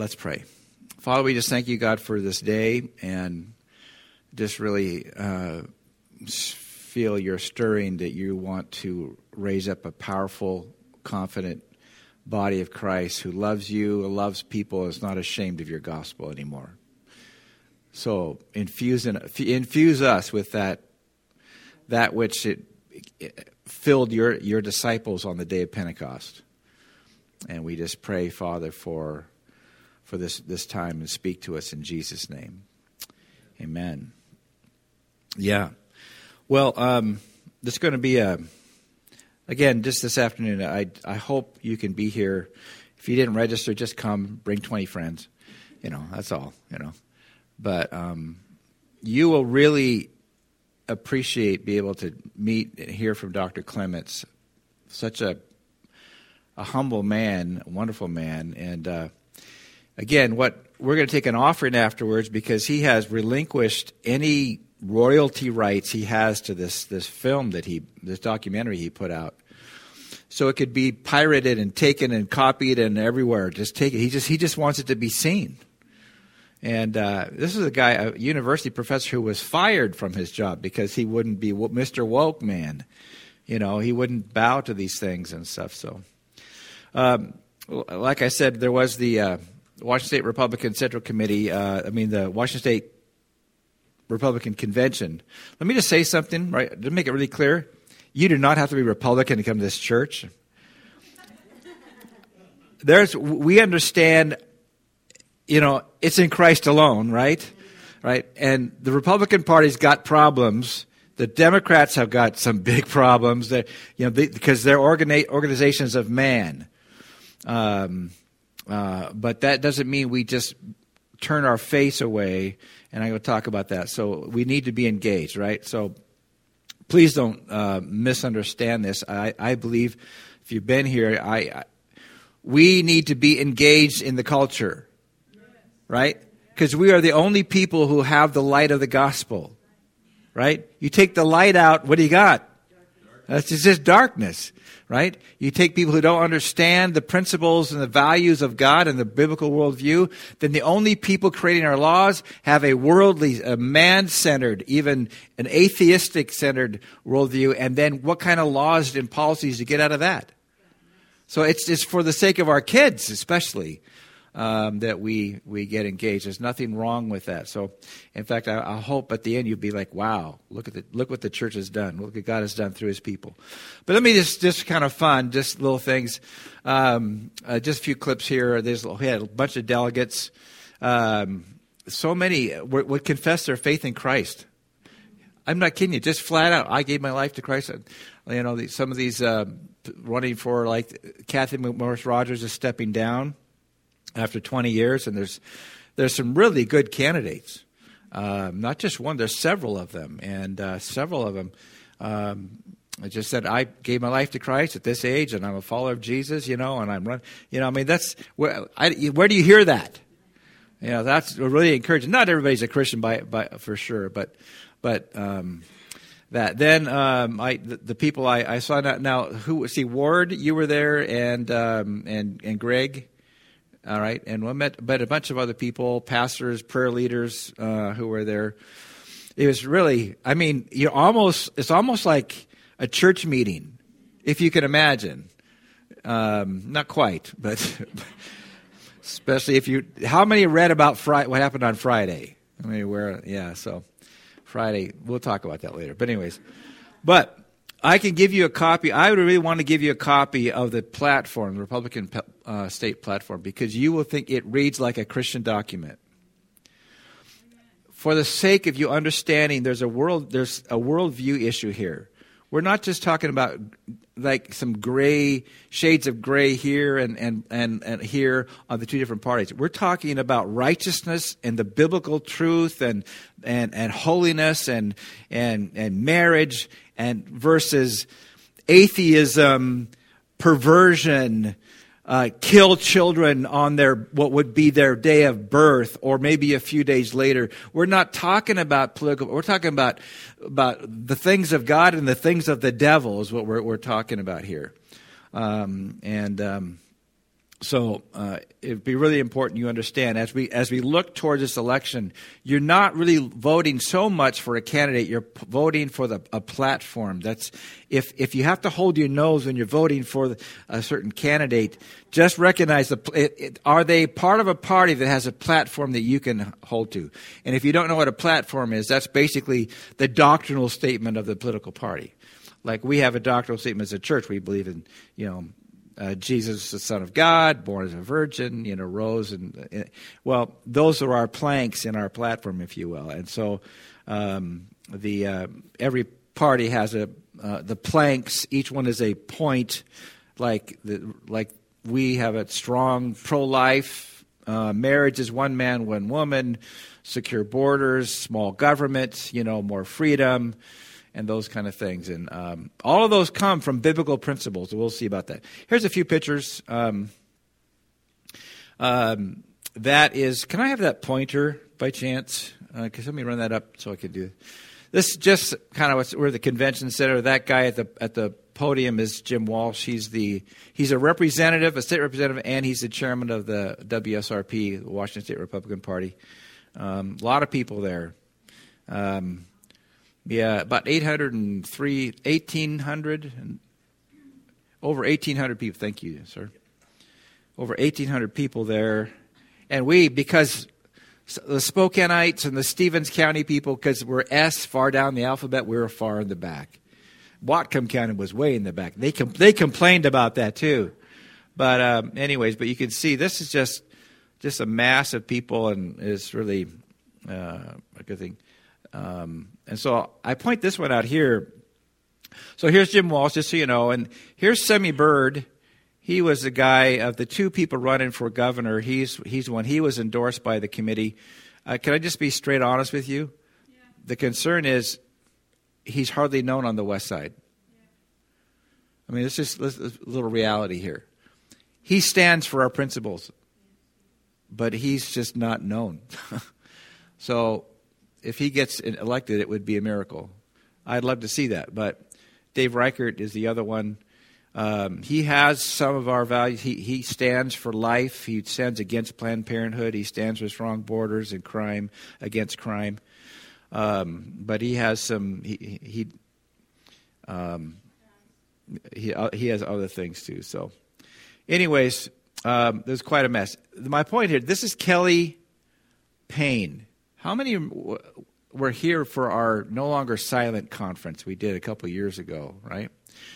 Let's pray. Father, we just thank you, God, for this day, and just really feel your stirring that you want to raise up a powerful, confident body of Christ who loves you, loves people, is not ashamed of your gospel anymore. So infuse us with that which it filled your disciples on the day of Pentecost. And we just pray, Father, for this time, and speak to us in Jesus' name. Amen. Yeah. Well, there's going to be again, just this afternoon, I hope you can be here. If you didn't register, just come, bring 20 friends. That's all, But you will really appreciate being able to meet and hear from Dr. Clements, such a humble man, a wonderful man. And again, we're going to take an offering afterwards because he has relinquished any royalty rights he has to this film this documentary he put out. So it could be pirated and taken and copied and everywhere. Just take it. He just wants it to be seen. And this is a university professor who was fired from his job because he wouldn't be Mr. Woke Man. He wouldn't bow to these things and stuff. So, like I said, there was the Washington State Republican Central Committee, the Washington State Republican Convention. Let me just say something, right, to make it really clear. You do not have to be Republican to come to this church. We understand, it's in Christ alone, right? Right? And the Republican Party's got problems. The Democrats have got some big problems that, because they're organizations of man. But that doesn't mean we just turn our face away, and I'm going to talk about that. So we need to be engaged, right? So please don't misunderstand this. I believe if you've been here, we need to be engaged in the culture, right? Because we are the only people who have the light of the gospel, right? You take the light out, what do you got? That's just darkness, right? You take people who don't understand the principles and the values of God and the biblical worldview, then the only people creating our laws have a worldly, a man-centered, even an atheistic-centered worldview. And then what kind of laws and policies do you get out of that? So it's for the sake of our kids, especially, that we get engaged. There's nothing wrong with that. So, in fact, I hope at the end you'll be like, "Wow, look what the church has done. Look what God has done through His people." But let me just kind of fun, just little things. Just a few clips here. We had a bunch of delegates. So many would confess their faith in Christ. I'm not kidding you. Just flat out, I gave my life to Christ. Some of these running for, like Kathy Morris Rogers is stepping down after 20 years, and there's some really good candidates. Not just one, there's several of them. And several of them I just said, I gave my life to Christ at this age, and I'm a follower of Jesus, and I'm running. That's where do you hear that? That's really encouraging. Not everybody's a Christian by for sure, but that. Then the people I saw now Ward, you were there, and Greg. All right, and we met a bunch of other people, pastors, prayer leaders who were there. It was really, it's almost like a church meeting, if you can imagine. Not quite, but especially how many read about what happened on Friday? So Friday, we'll talk about that later. But anyways, I can give you a copy. I would really want to give you a copy of the platform, the Republican state platform, because you will think it reads like a Christian document. For the sake of you understanding, there's a worldview issue here. We're not just talking about like some gray shades of gray here and here on the two different parties. We're talking about righteousness and the biblical truth and holiness and marriage and versus atheism, perversion, kill children on what would be their day of birth or maybe a few days later. We're not talking about political. We're talking about the things of God and the things of the devil is what we're talking about here. So it'd be really important you understand as we look towards this election, you're not really voting so much for a candidate. You're voting for a platform. That's if you have to hold your nose when you're voting for a certain candidate, just recognize are they part of a party that has a platform that you can hold to? And if you don't know what a platform is, that's basically the doctrinal statement of the political party. Like we have a doctrinal statement as a church. We believe in Jesus, the Son of God, born as a virgin, rose, and well, those are our planks in our platform, if you will. And so, every party has the planks. Each one is a point. Like we have a strong pro-life. Marriage is one man, one woman. Secure borders, small government. More freedom. And those kind of things. And all of those come from biblical principles. We'll see about that. Here's a few pictures. That is, can I have that pointer by chance? Because let me run that up so I can do it. This is just kind of where the convention center. That guy at the podium is Jim Walsh. He's a representative, a state representative, and he's the chairman of the WSRP, the Washington State Republican Party. A lot of people there. Yeah, about 1,800, over 1,800 people. Thank you, sir. Over 1,800 people there. And because the Spokaneites and the Stevens County people, because we're S far down the alphabet, we were far in the back. Whatcom County was way in the back. They complained about that too. But anyways, but you can see this is just a mass of people, and it's really a good thing. And so I point this one out here. So here's Jim Walsh, just so you know. And here's Semi Bird. He was the guy of the two people running for governor. He's one. He was endorsed by the committee. Can I just be straight honest with you? Yeah. The concern is he's hardly known on the west side. Yeah. I mean, it's just a little reality here. He stands for our principles, but he's just not known. So if he gets elected, it would be a miracle. I'd love to see that. But Dave Reichert is the other one. He has some of our values. He stands for life. He stands against Planned Parenthood. He stands for strong borders and crime, against crime. But he has some. He has other things too. So, anyways, there's quite a mess. My point here. This is Kelly Payne. How many were here for our No Longer Silent conference we did a couple of years ago, right?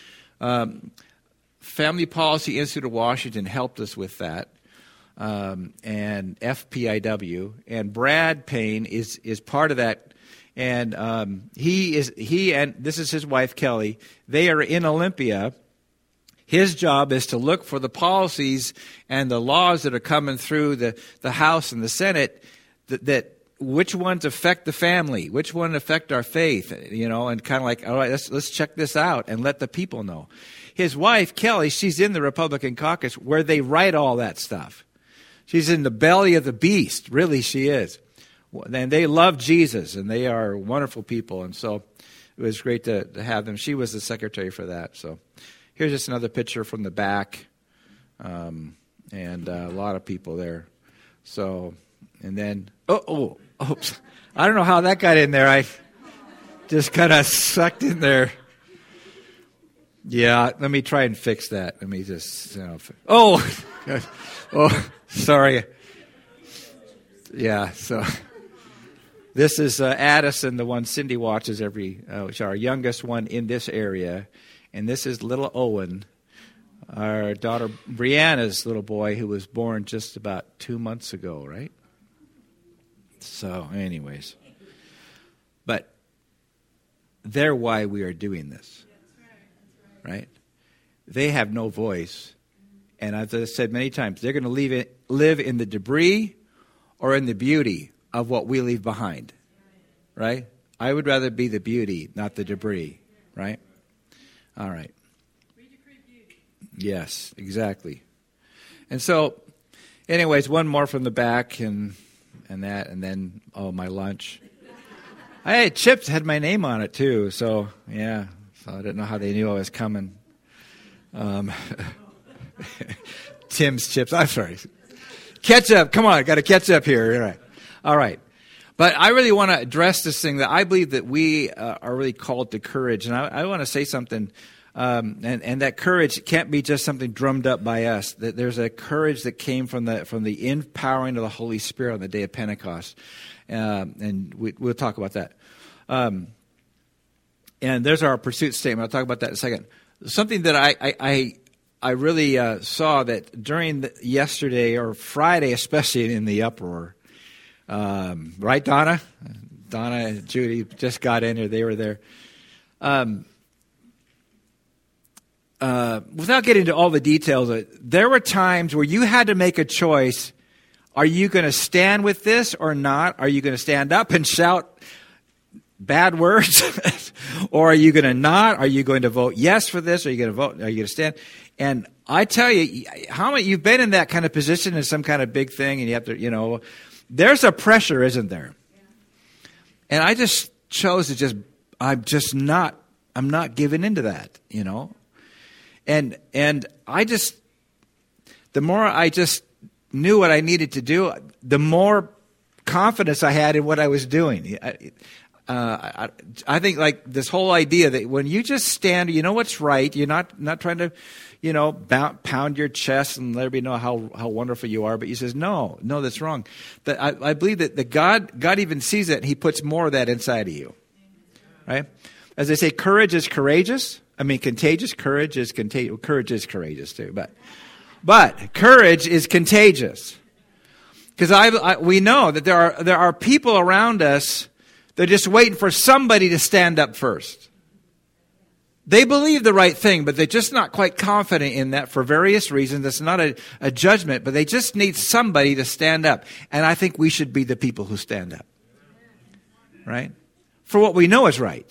Family Policy Institute of Washington helped us with that, and FPIW. And Brad Payne is part of that. And he and this is his wife, Kelly. They are in Olympia. His job is to look for the policies and the laws that are coming through the House and the Senate that which ones affect the family, which one affect our faith, and kind of like, all right, let's check this out and let the people know. His wife, Kelly, she's in the Republican caucus where they write all that stuff. She's in the belly of the beast. Really, she is. And they love Jesus, and they are wonderful people. And so it was great to have them. She was the secretary for that. So here's just another picture from the back, and a lot of people there. So, and then, oops. I don't know how that got in there. I just kind of sucked in there. Yeah, let me try and fix that. Let me just, oh, sorry. Yeah, so this is Addison, the one Cindy watches which our youngest one in this area. And this is little Owen, our daughter Brianna's little boy, who was born just about 2 months ago, right? So, anyways. But they're why we are doing this. Right? They have no voice. And as I said many times, they're going to live in the debris or in the beauty of what we leave behind. Right? I would rather be the beauty, not the debris. Right? All right. Yes, exactly. And so, anyways, one more from the back and that, and then, my lunch. Chips had my name on it too, so, yeah. So I didn't know how they knew I was coming. Tim's chips. I'm sorry. Ketchup. Come on. Got to catch up here. All right. All right. But I really want to address this thing that I believe that we are really called to courage. And I want to say something, and that courage can't be just something drummed up by us. That there's a courage that came from the empowering of the Holy Spirit on the day of Pentecost. And we'll talk about that. And there's our pursuit statement. I'll talk about that in a second. Something that I really saw that during yesterday or Friday, especially in the uproar, right, Donna? Donna and Judy just got in here. They were there. Without getting into all the details, there were times where you had to make a choice. Are you going to stand with this or not? Are you going to stand up and shout bad words? Or are you going to not? Are you going to vote yes for this? Are you going to vote? Are you going to stand? And I tell you, how many you've been in that kind of position in some kind of big thing, and you have to, there's a pressure, isn't there? And I just chose to I'm not giving into that, And I just, the more I just knew what I needed to do, the more confidence I had in what I was doing. I think like this whole idea that when you just stand, you know what's right. You're not trying to, pound your chest and let everybody know how wonderful you are. But he says, no, that's wrong. That I believe that God even sees it, and He puts more of that inside of you, right? As they say, courage is courageous. I mean, contagious. Courage is contagious. Courage is courageous too, but courage is contagious, because we know that there are people around us. They're just waiting for somebody to stand up first. They believe the right thing, but they're just not quite confident in that for various reasons. It's not a judgment, but they just need somebody to stand up. And I think we should be the people who stand up, right? For what we know is right,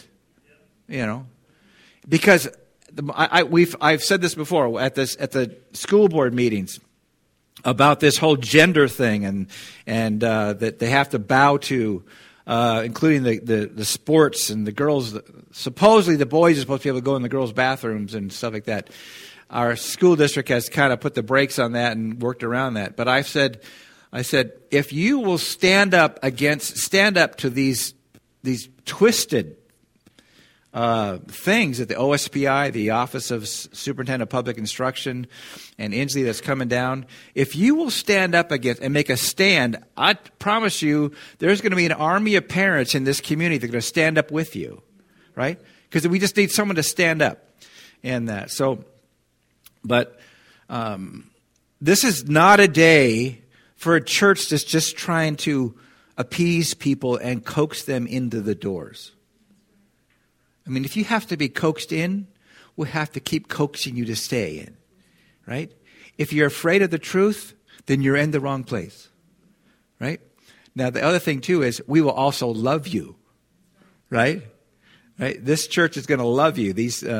because I've said this before at the school board meetings about this whole gender thing, and that they have to bow to. Including the sports and the girls. Supposedly the boys are supposed to be able to go in the girls' bathrooms and stuff like that. Our school district has kind of put the brakes on that and worked around that. But I said, if you will stand up to these twisted things that the OSPI, the Office of Superintendent of Public Instruction, and Inslee that's coming down, if you will stand up against and make a stand, I promise you there's going to be an army of parents in this community that are going to stand up with you, right? Because we just need someone to stand up in that. So, but this is not a day for a church that's just trying to appease people and coax them into the doors. I mean, if you have to be coaxed in, we'll have to keep coaxing you to stay in, right? If you're afraid of the truth, then you're in the wrong place, right? Now, the other thing, too, is we will also love you, right? Right? This church is going to love you.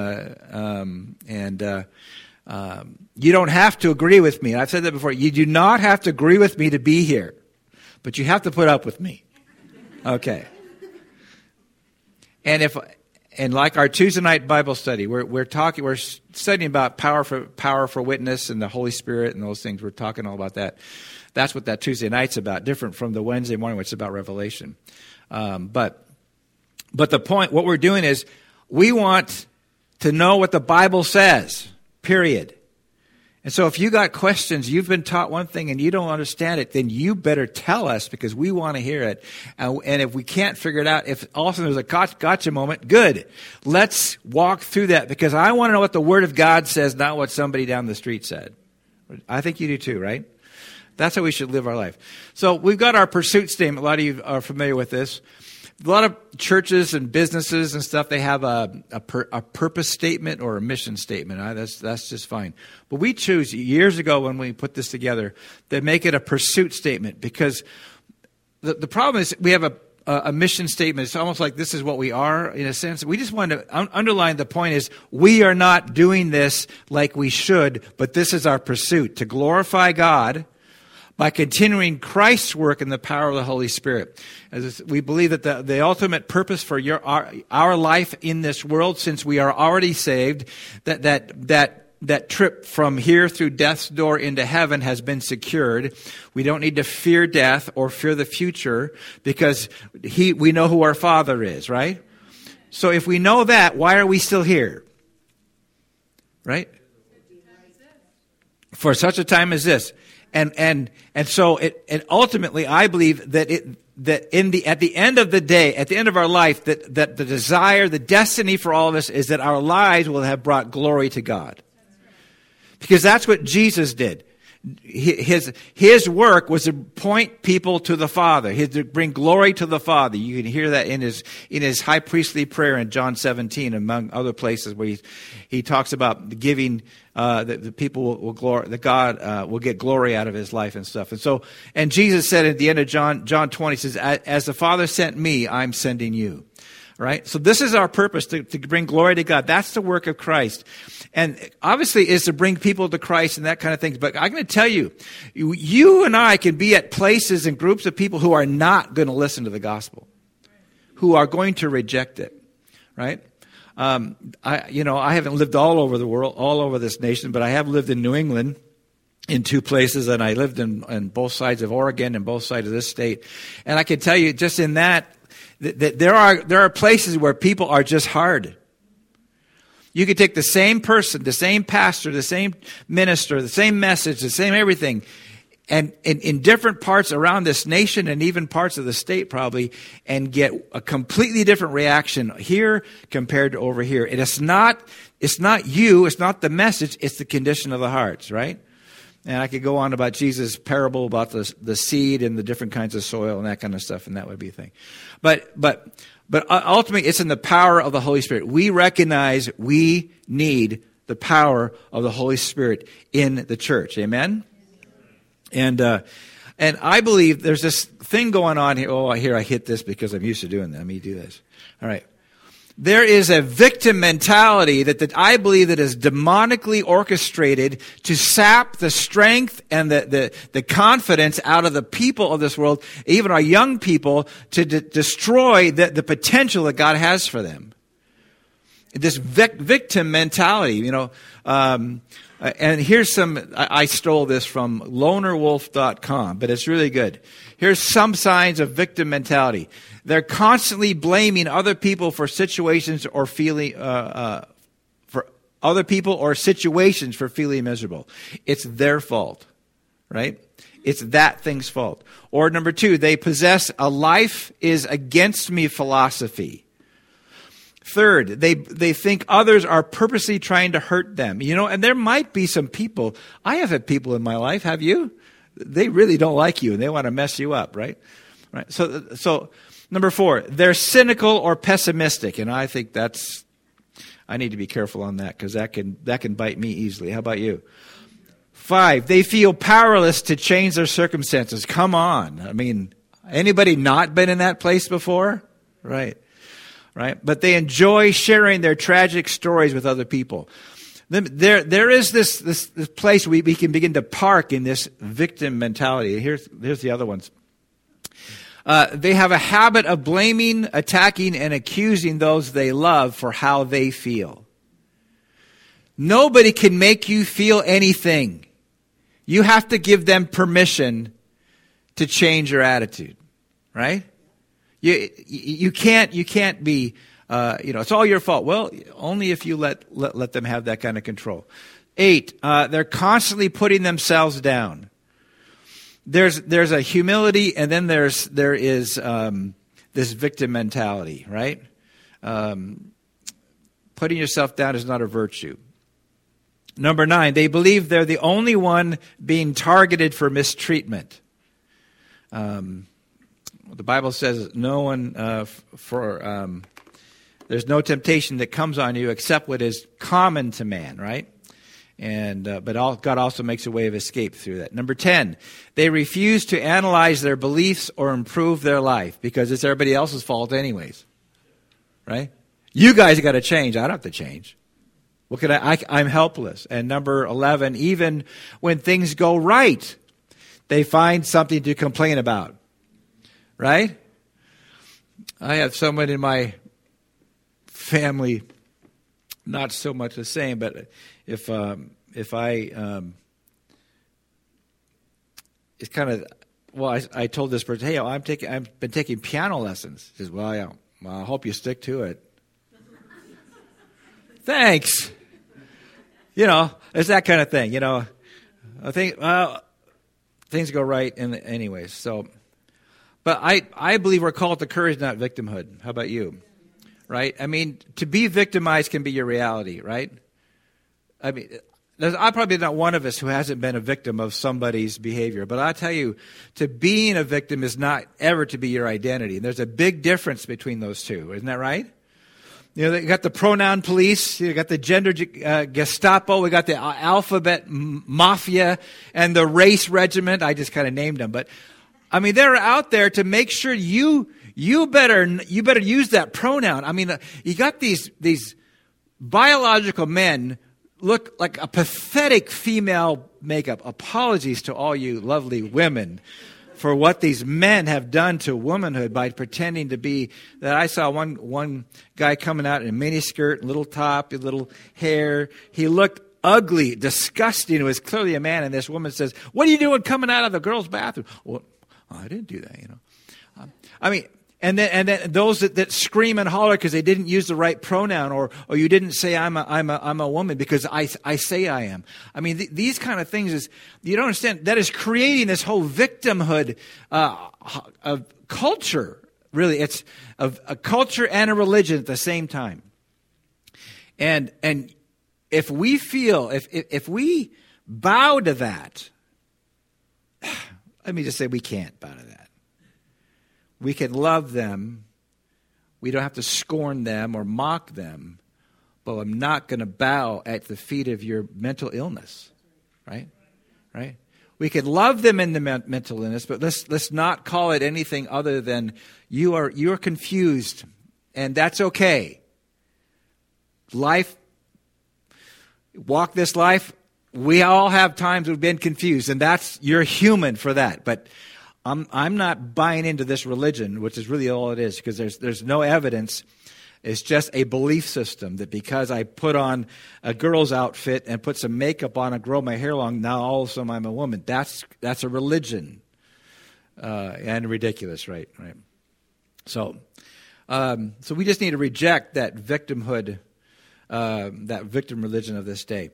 You don't have to agree with me. I've said that before. You do not have to agree with me to be here, but you have to put up with me. Okay. And like our Tuesday night Bible study, we're studying about power for witness and the Holy Spirit and those things. We're talking all about that. That's what that Tuesday night's about, different from the Wednesday morning, which is about Revelation. But the point, what we're doing is we want to know what the Bible says, period. And so if you got questions, you've been taught one thing and you don't understand it, then you better tell us, because we want to hear it. And if we can't figure it out, if also there's a gotcha moment, good. Let's walk through that, because I want to know what the Word of God says, not what somebody down the street said. I think you do too, right? That's how we should live our life. So we've got our pursuit statement. A lot of you are familiar with this. A lot of churches and businesses and stuff, they have a purpose statement or a mission statement. That's just fine. But we choose, years ago when we put this together, to make it a pursuit statement, because the problem is we have a mission statement. It's almost like this is what we are, in a sense. We just want to underline the point is we are not doing this like we should, but this is our pursuit, to glorify God by continuing Christ's work in the power of the Holy Spirit. As we believe that the ultimate purpose for our life in this world, since we are already saved, that that trip from here through death's door into heaven has been secured. We don't need to fear death or fear the future because we know who our Father is, right? So if we know that, why are we still here? Right? For such a time as this. And so ultimately I believe that at the end of the day, at the end of our life, that the desire, the destiny for all of us is that our lives will have brought glory to God. Because that's what Jesus did. His work was to point people to the Father, to bring glory to the Father. You can hear that in his high priestly prayer in John 17, among other places where he talks about giving the people that God will get glory out of his life and stuff. And Jesus said at the end of John 20, he says, "As the Father sent me, I'm sending you." Right? So this is our purpose, to bring glory to God. That's the work of Christ. And obviously is to bring people to Christ and that kind of thing. But I'm going to tell you, you and I can be at places and groups of people who are not going to listen to the gospel, who are going to reject it. Right? I haven't lived all over the world, all over this nation, but I have lived in New England in two places, and I lived in both sides of Oregon and both sides of this state. And I can tell you, just in that there are places where people are just hard. You could take the same person, the same pastor, the same minister, the same message, the same everything, and in different parts around this nation and even parts of the state probably, and get a completely different reaction here compared to over here. And it's not you, it's not the message, it's the condition of the hearts, right? And I could go on about Jesus' parable about the seed and the different kinds of soil and that kind of stuff, and that would be a thing. But ultimately, it's in the power of the Holy Spirit. We recognize we need the power of the Holy Spirit in the church. Amen? And I believe there's this thing going on here. Oh, here I hit this because I'm used to doing that. Let me do this. All right. There is a victim mentality that I believe that is demonically orchestrated to sap the strength and the confidence out of the people of this world, even our young people, to destroy the potential that God has for them. This victim mentality, and here's I stole this from lonerwolf.com, but it's really good. Here's some signs of victim mentality. They're constantly blaming other people for situations or feeling, for other people or situations for feeling miserable. It's their fault, right? It's that thing's fault. Or number two, they possess a life is against me philosophy. Third, they think others are purposely trying to hurt them. And there might be some people. I have had people in my life, have you? They really don't like you and they want to mess you up, right? Right. So number four, they're cynical or pessimistic, and I think I need to be careful on that because that can bite me easily. How about you? 5, they feel powerless to change their circumstances. Come on. I mean, anybody not been in that place before? Right. But they enjoy sharing their tragic stories with other people. There is this place we can begin to park in this victim mentality. Here's the other ones. They have a habit of blaming, attacking, and accusing those they love for how they feel. Nobody can make you feel anything. You have to give them permission to change your attitude, right? You can't be, it's all your fault. Well, only if you let them have that kind of control. 8, they're constantly putting themselves down. There's a humility, and then there is this victim mentality, right? Putting yourself down is not a virtue. Number 9, they believe they're the only one being targeted for mistreatment. The Bible says no one there's no temptation that comes on you except what is common to man, right? But God also makes a way of escape through that. Number 10, they refuse to analyze their beliefs or improve their life because it's everybody else's fault anyways, right? You guys got to change. I don't have to change. What can I'm helpless. And number 11, even when things go right, they find something to complain about, right? I have someone in my family, not so much the same, but if I it's kind of, well, I told this person, hey, I've been taking piano lessons. He says, well, yeah, well, I hope you stick to it. Thanks. It's that kind of thing. I think, well, things go right anyways. So, but I believe we're called to courage, not victimhood. How about you? Right? I mean, to be victimized can be your reality, right? I mean, I'm probably not one of us who hasn't been a victim of somebody's behavior. But I tell you, to being a victim is not ever to be your identity. And there's a big difference between those two. Isn't that right? You got the pronoun police, you got the gender Gestapo, we got the alphabet mafia, and the race regiment. I just kind of named them. But, I mean, they're out there to make sure you better use that pronoun. I mean, you got these biological men look like a pathetic female makeup. Apologies to all you lovely women for what these men have done to womanhood by pretending to be that. I saw one guy coming out in a miniskirt, little top, little hair. He looked ugly, disgusting. It was clearly a man. And this woman says, "What are you doing coming out of the girls' bathroom?" Well, I didn't do that, I mean, and then those that scream and holler because they didn't use the right pronoun, or you didn't say I'm a woman because I say I am. I mean, these kind of things is, you don't understand, that is creating this whole victimhood of culture. Really, it's a culture and a religion at the same time. And if we feel if we bow to that, let me just say we can't bow to that. We can love them. We don't have to scorn them or mock them. But I'm not going to bow at the feet of your mental illness. Right? Right? We can love them in the mental illness, but let's not call it anything other than you're confused, and that's okay. Walk this life. We all have times we've been confused, and you're human for that. But I'm not buying into this religion, which is really all it is, because there's no evidence. It's just a belief system that because I put on a girl's outfit and put some makeup on and grow my hair long, now all of a sudden I'm a woman. That's a religion, and ridiculous, right? So we just need to reject that victimhood, that victim religion of this day.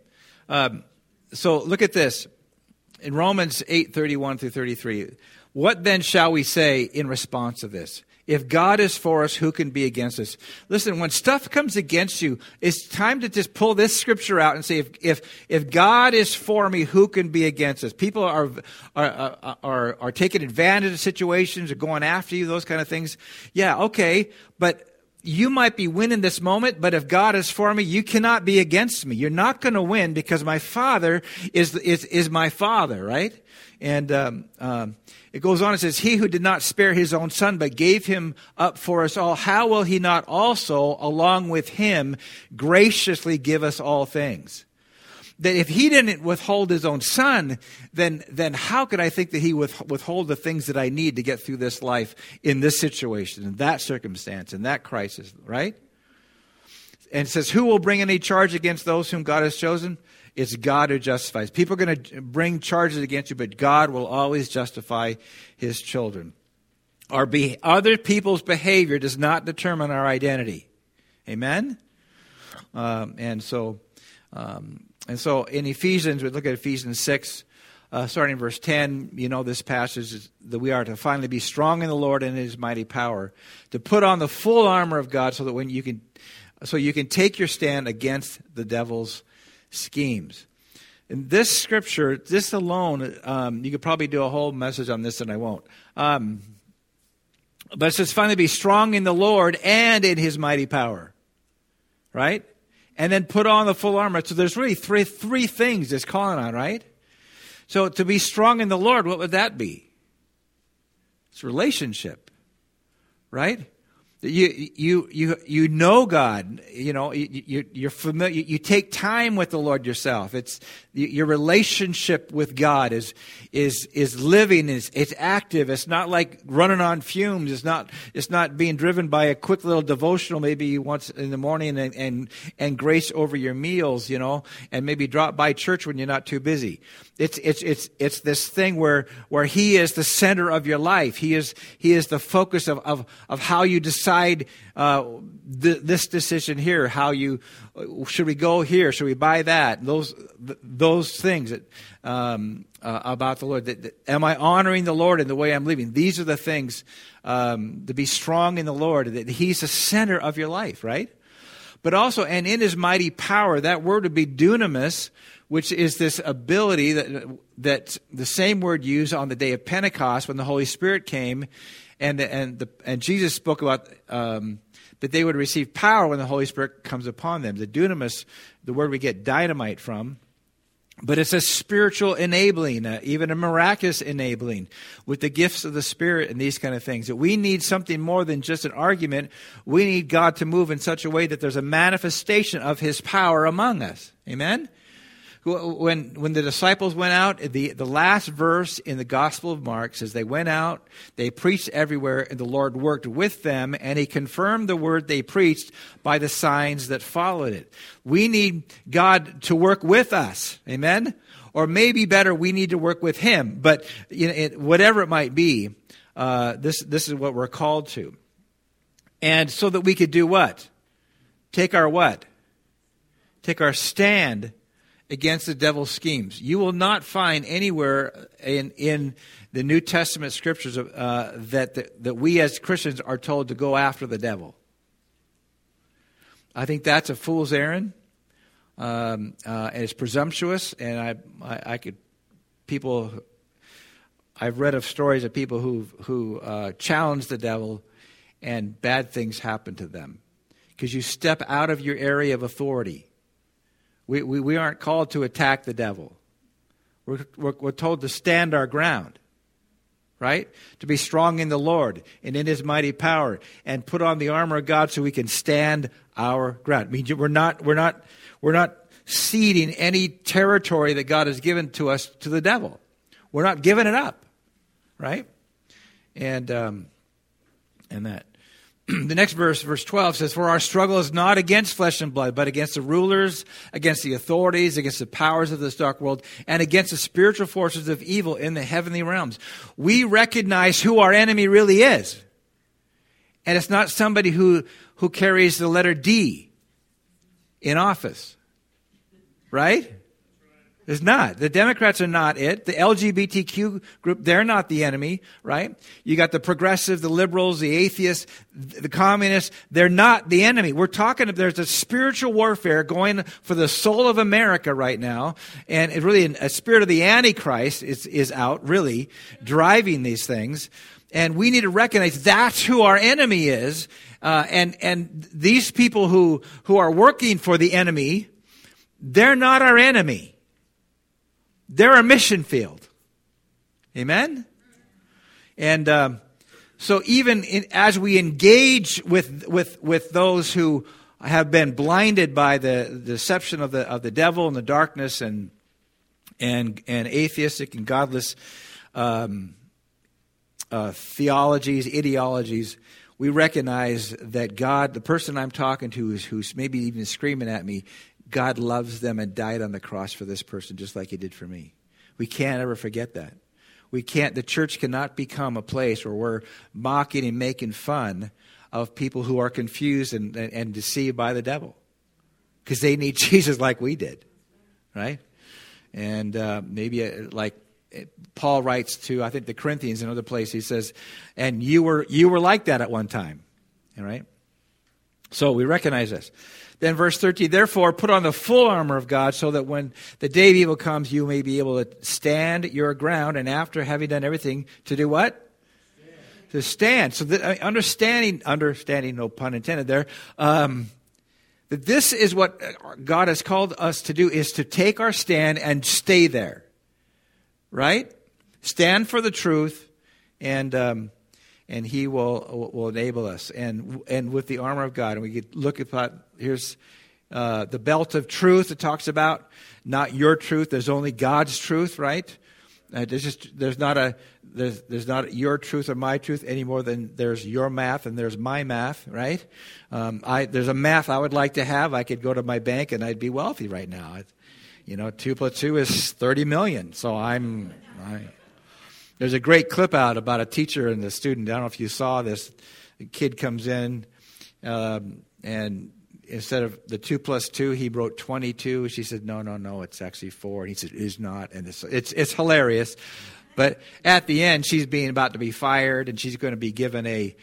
So look at this in Romans 8:31 through 33. What then shall we say in response to this? If God is for us, who can be against us? Listen, when stuff comes against you, it's time to just pull this scripture out and say, if God is for me, who can be against us? People are taking advantage of situations, or going after you, those kind of things. Yeah, okay, but you might be winning this moment, but if God is for me, you cannot be against me. You're not going to win because my Father is my Father, right? And it goes on, it says, he who did not spare his own son, but gave him up for us all, how will he not also, along with him, graciously give us all things? That if he didn't withhold his own son, then how could I think that he withhold the things that I need to get through this life in this situation, in that circumstance, in that crisis, right? And it says, who will bring any charge against those whom God has chosen? It's God who justifies. People are going to bring charges against you, but God will always justify his children. Other people's behavior does not determine our identity. Amen? And so in Ephesians, we look at Ephesians 6, starting in verse 10, this passage is that we are to finally be strong in the Lord and in his mighty power, to put on the full armor of God so that you can take your stand against the devil's schemes. In this scripture, this alone, you could probably do a whole message on this, and I won't. But it says, finally be strong in the Lord and in his mighty power. Right? And then put on the full armor. So there's really three things it's calling on, right? So to be strong in the Lord, what would that be? It's relationship. Right? You know God. You know, you're familiar. You take time with the Lord yourself. It's your relationship with God is living. It's active. It's not like running on fumes. It's not being driven by a quick little devotional maybe once in the morning and grace over your meals. You know, and maybe drop by church when you're not too busy. It's this thing where He is the center of your life. He is the focus of how you decide this decision here. Should we go here? Should we buy that? Those things that about the Lord. Am I honoring the Lord in the way I'm living? These are the things to be strong in the Lord. That He's the center of your life, right? But also, and in His mighty power, that word would be dunamis, which is this ability that the same word used on the day of Pentecost when the Holy Spirit came, and Jesus spoke about that they would receive power when the Holy Spirit comes upon them. The dunamis, the word we get dynamite from, but it's a spiritual enabling, even a miraculous enabling with the gifts of the Spirit and these kind of things. That we need something more than just an argument. We need God to move in such a way that there's a manifestation of His power among us. Amen? When the disciples went out, the last verse in the Gospel of Mark says they went out, they preached everywhere, and the Lord worked with them, and He confirmed the word they preached by the signs that followed it. We need God to work with us. Amen? Or maybe better, we need to work with Him. But whatever it might be, this is what we're called to. And so that we could do what? Take our what? Take our stand against the devil's schemes. You will not find anywhere in the New Testament scriptures that we as Christians are told to go after the devil. I think that's a fool's errand. And it's presumptuous. And I've read of stories of people who challenge the devil, and bad things happen to them because you step out of your area of authority. We aren't called to attack the devil. We're told to stand our ground, right? To be strong in the Lord and in His mighty power, and put on the armor of God so we can stand our ground. I mean, we're not ceding any territory that God has given to us to the devil. We're not giving it up, right? And that. The next verse 12 says, "For our struggle is not against flesh and blood, but against the rulers, against the authorities, against the powers of this dark world, and against the spiritual forces of evil in the heavenly realms." We recognize who our enemy really is. And it's not somebody who carries the letter D in office. Right? It's not. The Democrats are not it. The LGBTQ group, they're not the enemy, right? You got the progressive, the liberals, the atheists, the communists. They're not the enemy. We're talking, there's a spiritual warfare going for the soul of America right now. And it really, a spirit of the Antichrist is out, really, driving these things. And we need to recognize that's who our enemy is. And these people who are working for the enemy, they're not our enemy. They're a mission field. Amen? And so even as we engage with those who have been blinded by the deception of the devil and the darkness and atheistic and godless theologies, ideologies, we recognize that God, the person I'm talking to who's maybe even screaming at me, God loves them and died on the cross for this person just like He did for me. We can't ever forget that. The church cannot become a place where we're mocking and making fun of people who are confused and deceived by the devil. Because they need Jesus like we did. Right? And maybe like Paul writes to, I think, the Corinthians in another place, he says, and you were like that at one time. All right? So we recognize this. Then verse 13, "Therefore put on the full armor of God so that when the day of evil comes, you may be able to stand your ground, and after having done everything, to do what?" Stand. To stand. So that, understanding, no pun intended there, that this is what God has called us to do, is to take our stand and stay there. Right? Stand for the truth and and He will enable us. And with the armor of God, and we could look at here's the belt of truth. It talks about not your truth. There's only God's truth, right? There's not your truth or my truth any more than there's your math and there's my math, right? There's a math I would like to have. I could go to my bank and I'd be wealthy right now. 2 + 2 is 30 million. So there's a great clip out about a teacher and the student. I don't know if you saw this. The kid comes in and instead of the 2 + 2, he wrote 22. She said, no, it's actually 4. And he said, it is not. And it's hilarious. But at the end, she's about to be fired, and she's going to be given a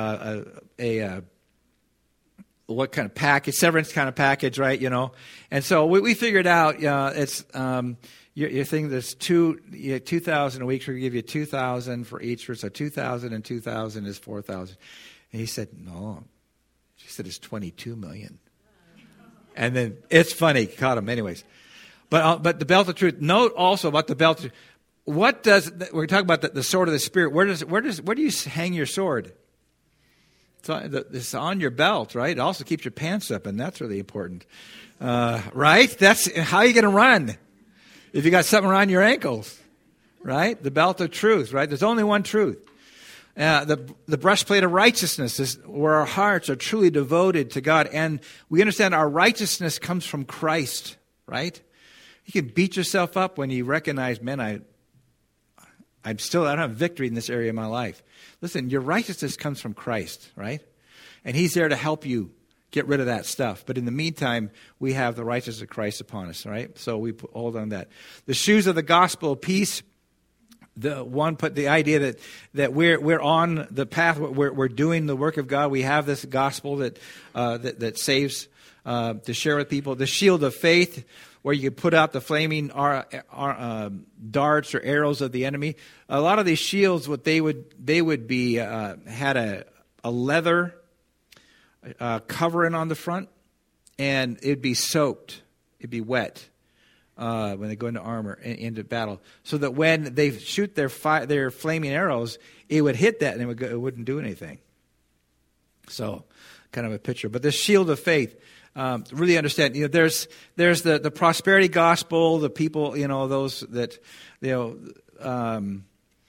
what kind of package, severance kind of package, right? And so we figured out it's you're thinking there's 2,000 a week. We're going to give you 2,000 for each. So 2,000 and 2,000 is 4,000. And he said, no. She said, it's 22 million. And then it's funny, caught him anyways. But the belt of truth. Note also about the belt of truth. We're talking about the sword of the Spirit. Where do you hang your sword? It's on your belt, right? It also keeps your pants up, and that's really important. Right? That's how you're going to run. If you got something around your ankles, right? The belt of truth, right? There's only one truth. The breastplate of righteousness is where our hearts are truly devoted to God. And we understand our righteousness comes from Christ, right? You can beat yourself up when you recognize, man, I don't have victory in this area of my life. Listen, your righteousness comes from Christ, right? And He's there to help you get rid of that stuff. But in the meantime, we have the righteousness of Christ upon us, right? So we hold on that. The shoes of the gospel of peace. The idea that we're on the path, we're doing the work of God. We have this gospel that saves to share with people. The shield of faith, where you can put out the flaming darts or arrows of the enemy. A lot of these shields, what they would be had a leather covering on the front, and it'd be soaked, it'd be wet. When they go into armor, into battle, so that when they shoot their flaming arrows, it would hit that and it wouldn't do anything. So, kind of a picture. But the shield of faith, really understand. There's the prosperity gospel, the people, those that, name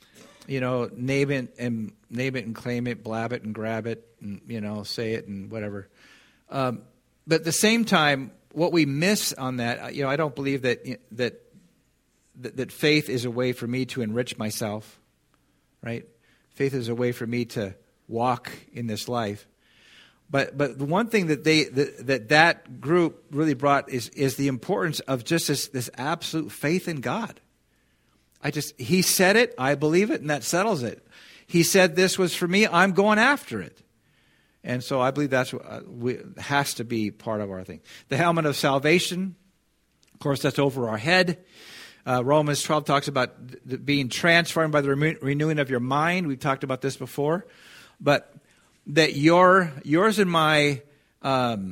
it and claim it, blab it and grab it, and say it and whatever. But at the same time, what we miss on that, I don't believe that faith is a way for me to enrich myself, right? Faith is a way for me to walk in this life. But the one thing that that group really brought is the importance of just this absolute faith in God. He said it, I believe it, and that settles it. He said this was for me, I'm going after it. And so I believe that's what has to be part of our thing. The helmet of salvation, of course, that's over our head. Romans 12 talks about being transformed by the renewing of your mind. We've talked about this before. But that yours and my, all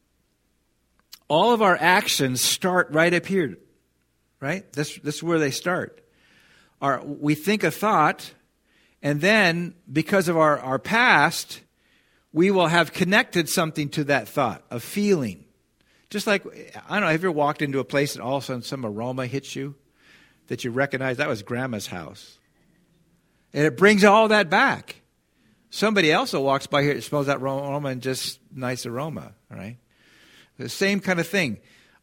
of our actions start right up here, right? This is where they start. We think a thought, and then because of our past, we will have connected something to that thought, a feeling. Just like, I don't know, have you ever walked into a place and all of a sudden some aroma hits you that you recognize that was Grandma's house? And it brings all that back. Somebody else walks by here, smells that aroma and just nice aroma, all right? The same kind of thing.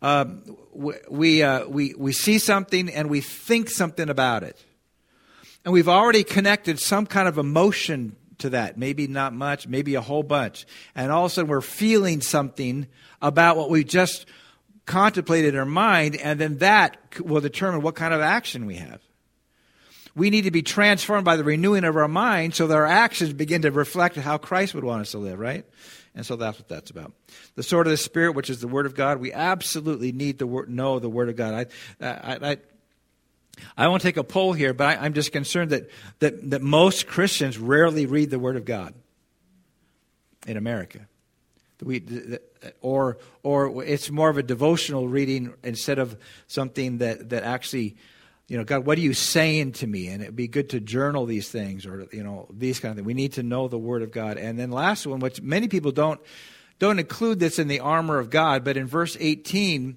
We see something and we think something about it. And we've already connected some kind of emotion to that, maybe not much, maybe a whole bunch. And all of a sudden we're feeling something about what we just contemplated in our mind, and then that will determine what kind of action we have. We need to be transformed by the renewing of our mind so that our actions begin to reflect how Christ would want us to live, right? And so that's what that's about. The sword of the Spirit, which is the Word of God. We absolutely need to know the Word of God. I won't take a poll here, but I'm just concerned that most Christians rarely read the Word of God in America. Or it's more of a devotional reading instead of something that actually, God, what are you saying to me? And it'd be good to journal these things, or these kind of things. We need to know the Word of God. And then last one, which many people don't include this in the armor of God, but in verse 18,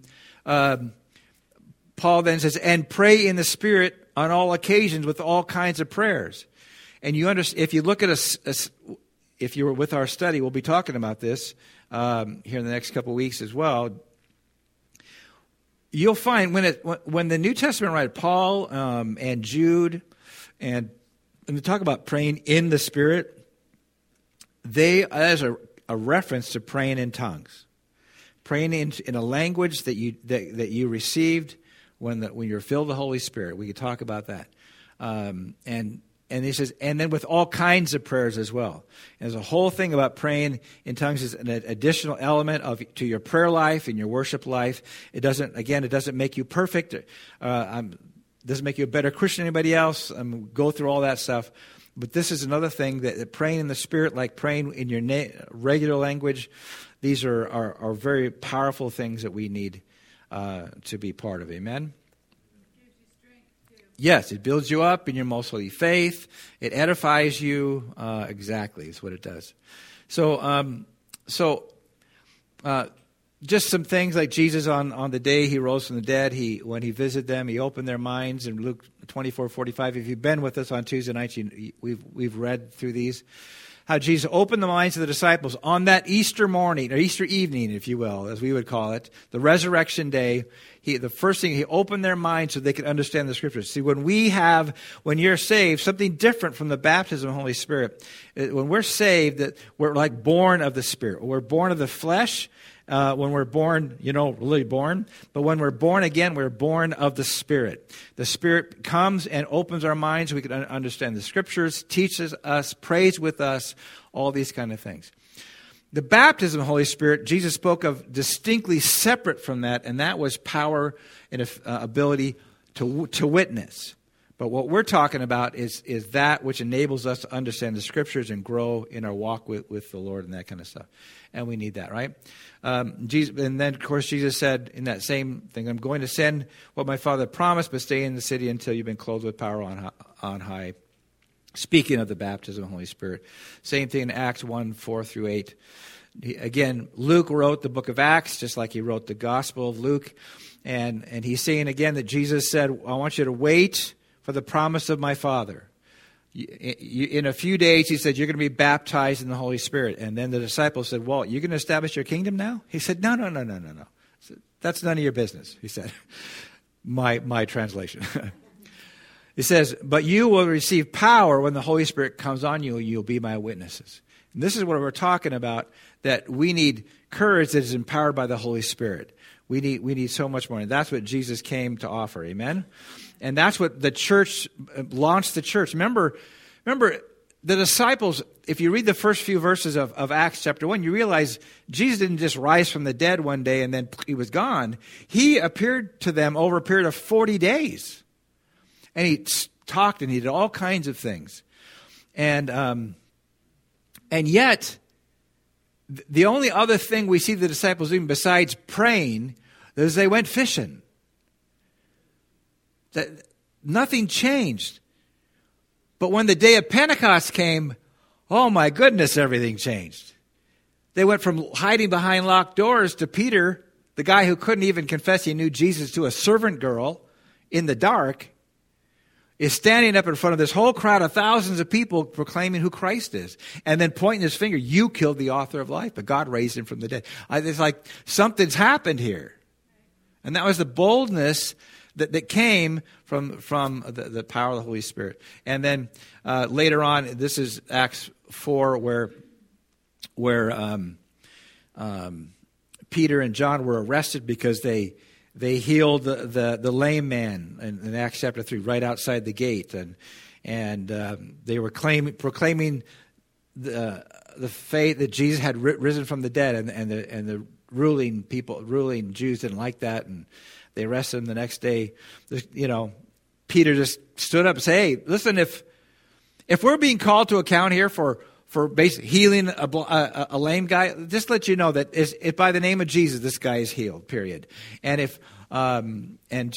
Paul then says, "And pray in the Spirit on all occasions with all kinds of prayers." And you understand, if you look at if you were with our study, we'll be talking about this here in the next couple of weeks as well. You'll find when the New Testament writer Paul and Jude and they talk about praying in the Spirit, as a reference to praying in tongues, praying in a language that you received when you're filled with the Holy Spirit. We could talk about that, and he says, and then with all kinds of prayers as well. And there's a whole thing about praying in tongues is an additional element to your prayer life and your worship life. It doesn't make you perfect. Doesn't make you a better Christian than anybody else. Go through all that stuff. But this is another thing that praying in the Spirit, like praying in your regular language, these are very powerful things that we need to be part of. Amen? Yes, it builds you up in your most holy faith. It edifies you. Exactly, is what it does. So just some things like Jesus on the day he rose from the dead, when he visited them, he opened their minds in Luke 24:45. If you've been with us on Tuesday nights, we've read through these. How Jesus opened the minds of the disciples on that Easter morning, or Easter evening, if you will, as we would call it, the resurrection day. The first thing, he opened their minds so they could understand the Scriptures. See, when you're saved, something different from the baptism of the Holy Spirit. When we're saved, that we're like born of the Spirit. We're born of the flesh. When we're born, really born. But when we're born again, we're born of the Spirit. The Spirit comes and opens our minds so we can understand the Scriptures, teaches us, prays with us, all these kind of things. The baptism of the Holy Spirit, Jesus spoke of distinctly separate from that, and that was power and ability to witness. But what we're talking about is that which enables us to understand the Scriptures and grow in our walk with the Lord and that kind of stuff. And we need that, right? And then, of course, Jesus said in that same thing, "I'm going to send what my Father promised, but stay in the city until you've been clothed with power on high." Speaking of the baptism of the Holy Spirit. Same thing in Acts 1:4-8. Again, Luke wrote the book of Acts, just like he wrote the Gospel of Luke. And he's saying again that Jesus said, "I want you to wait for the promise of my Father." In a few days, he said, "You're going to be baptized in the Holy Spirit." And then the disciples said, "Well, you're going to establish your kingdom now?" He said, No. "That's none of your business," he said. My translation. It says, "But you will receive power when the Holy Spirit comes on you, and you'll be my witnesses." And this is what we're talking about, that we need courage that is empowered by the Holy Spirit. We need so much more. And that's what Jesus came to offer. Amen? And that's what the church launched the church. Remember the disciples, if you read the first few verses of Acts chapter 1, you realize Jesus didn't just rise from the dead one day and then he was gone. He appeared to them over a period of 40 days. And he talked and he did all kinds of things. And yet, the only other thing we see the disciples doing besides praying is they went fishing. That nothing changed. But when the day of Pentecost came, oh my goodness, everything changed. They went from hiding behind locked doors to Peter, the guy who couldn't even confess he knew Jesus, to a servant girl in the dark, is standing up in front of this whole crowd of thousands of people proclaiming who Christ is. And then pointing his finger, "You killed the author of life, but God raised him from the dead." It's like something's happened here. And that was the boldness that came from the power of the Holy Spirit. And then later on, this is Acts 4, where Peter and John were arrested because they healed the lame man in Acts chapter 3, right outside the gate, and they were proclaiming the faith that Jesus had risen from the dead, and the ruling Jews didn't like that, and they arrested him the next day. Peter just stood up and said, "Hey, listen, if we're being called to account here for basically healing a lame guy, just let you know that if by the name of Jesus, this guy is healed, period." And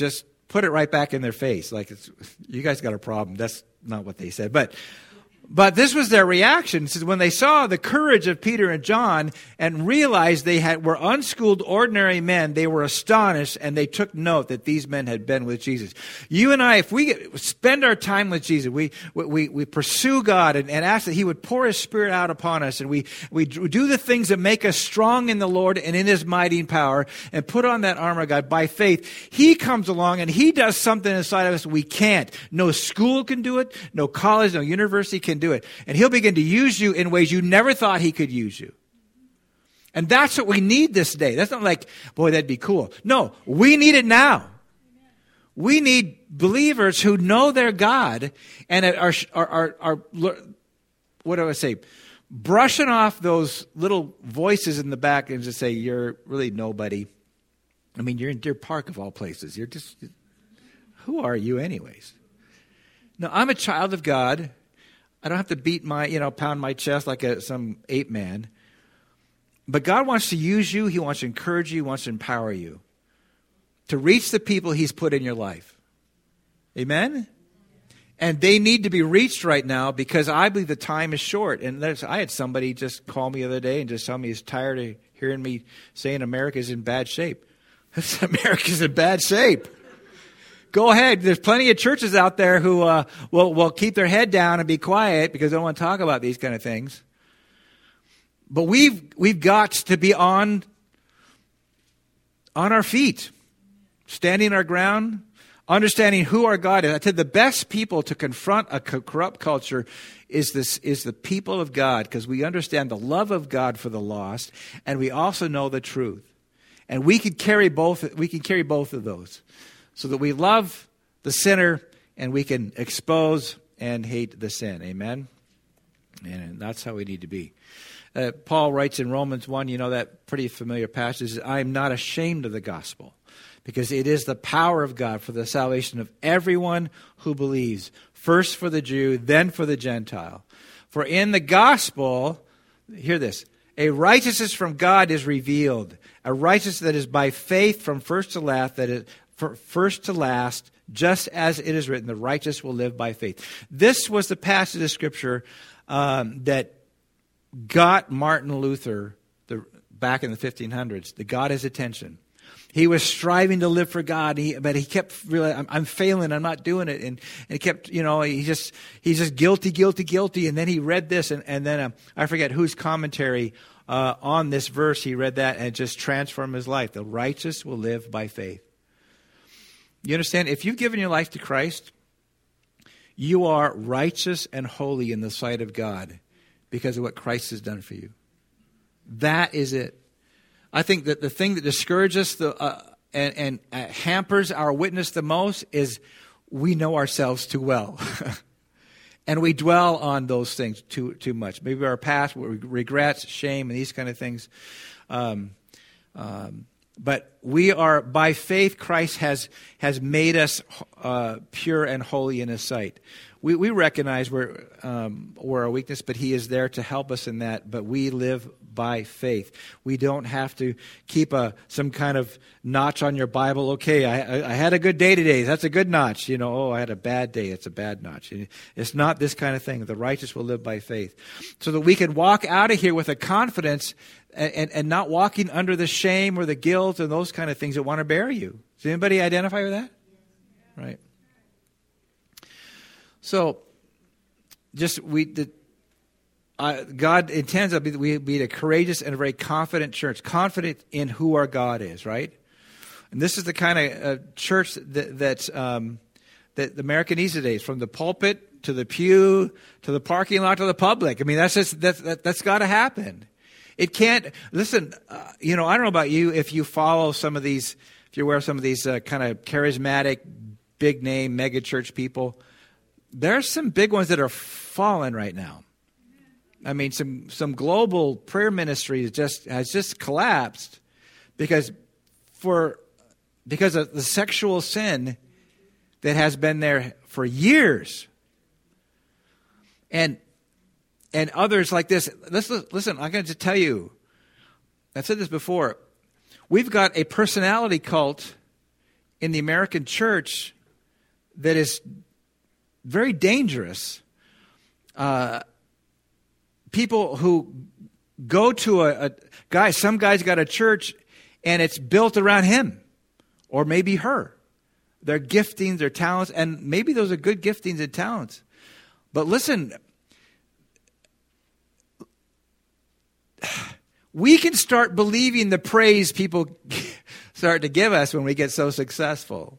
put it right back in their face. Like, you guys got a problem. That's not what they said. But this was their reaction. It when they saw the courage of Peter and John and realized they were unschooled, ordinary men, they were astonished, and they took note that these men had been with Jesus. You and I, if we spend our time with Jesus, we pursue God and ask that He would pour His Spirit out upon us, and we do the things that make us strong in the Lord and in His mighty power, and put on that armor of God by faith, He comes along and He does something inside of us we can't. No school can do it. No college, no university can do it. And He'll begin to use you in ways you never thought He could use you. And that's what we need this day. That's not like, boy, that'd be cool. No, we need it now. We need believers who know their God and are what do I say, brushing off those little voices in the back and just say, you're really nobody. I mean, you're in Deer Park of all places. You're just, who are you anyways? No, I'm a child of God. I don't have to beat pound my chest like some ape man. But God wants to use you. He wants to encourage you. He wants to empower you to reach the people He's put in your life. Amen? And they need to be reached right now because I believe the time is short. And I had somebody just call me the other day and just tell me he's tired of hearing me saying America's in bad shape. America's in bad shape. Go ahead. There's plenty of churches out there who will keep their head down and be quiet because they don't want to talk about these kind of things. But we've got to be on our feet, standing our ground, understanding who our God is. I said the best people to confront a corrupt culture is the people of God, because we understand the love of God for the lost, and we also know the truth. And we can carry both. We can carry both of those, so that we love the sinner and we can expose and hate the sin. Amen? And that's how we need to be. Paul writes in Romans 1, that pretty familiar passage, I am not ashamed of the gospel, because it is the power of God for the salvation of everyone who believes, first for the Jew, then for the Gentile. For in the gospel, hear this, a righteousness from God is revealed, a righteousness that is by faith from first to last, just as it is written, the righteous will live by faith. This was the passage of Scripture that got Martin Luther back in the 1500s, that got his attention. He was striving to live for God, but he kept realizing, I'm failing, I'm not doing it. And he kept, he's just guilty. And then he read this, and then I forget whose commentary on this verse he read that, and it just transformed his life. The righteous will live by faith. You understand? If you've given your life to Christ, you are righteous and holy in the sight of God because of what Christ has done for you. That is it. I think that the thing that discourages and hampers our witness the most is we know ourselves too well. And we dwell on those things too much. Maybe our past, regrets, shame, and these kind of things. But we are, by faith, Christ has made us pure and holy in His sight. We recognize we're our weakness, but He is there to help us in that. But we live by faith. We don't have to keep some kind of notch on your Bible. Okay, I had a good day today. That's a good notch. I had a bad day. It's a bad notch. It's not this kind of thing. The righteous will live by faith. So that we can walk out of here with a confidence and not walking under the shame or the guilt and those kind of things that want to bury you. Does anybody identify with that? Right. So, God intends that we be a courageous and a very confident church, confident in who our God is, right? And this is the kind of church that the America needs today, from the pulpit to the pew to the parking lot to the public. I mean, that's got to happen. It can't. Listen, I don't know about you. If you follow some of these, if you're aware of some of these kind of charismatic, big name mega church people, there's some big ones that are falling right now. I mean, some global prayer ministry has just collapsed because of the sexual sin that has been there for years. And others like this. Listen, I'm going to tell you, I've said this before. We've got a personality cult in the American church that is very dangerous. People who go to a guy, some guy's got a church and it's built around him or maybe her. Their giftings, their talents, and maybe those are good giftings and talents. But listen, we can start believing the praise people start to give us when we get so successful.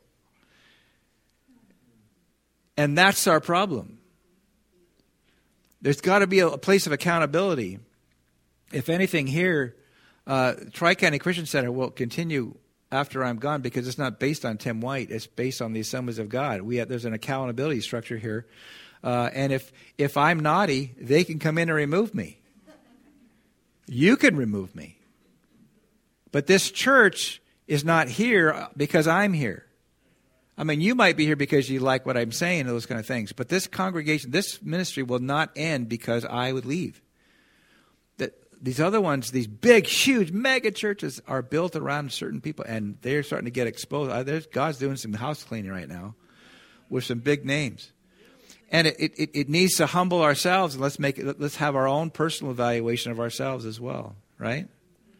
And that's our problem. There's got to be a place of accountability. If anything here, Tri-County Christian Center will continue after I'm gone because it's not based on Tim White. It's based on the Assemblies of God. There's an accountability structure here. And if I'm naughty, they can come in and remove me. You can remove me. But this church is not here because I'm here. I mean, you might be here because you like what I'm saying and those kind of things. But this congregation, this ministry will not end because I would leave. These other ones, these big, huge mega churches are built around certain people, and they're starting to get exposed. God's doing some house cleaning right now with some big names. And it needs to humble ourselves, and let's have our own personal evaluation of ourselves as well, right?